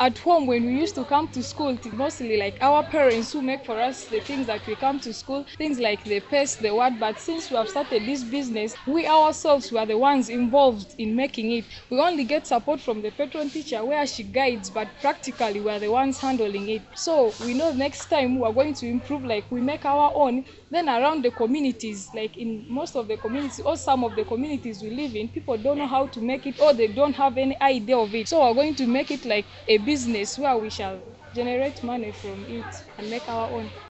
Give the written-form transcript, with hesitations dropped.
at home when we used to come to school, it's mostly like our parents who make for us the things that we come to school, things like the paste, the what. But since we have started this business, we ourselves were the ones involved in making it. We only get support from the patron teacher where she guides, but practically we are the ones handling it. So we know next time we are going to improve, like we make our own. Then around the communities, like in most of the communities or some of the communities we live in, people don't know how to make it or they don't have any idea of it. So we're going to make it like a business where we shall generate money from it and make our own.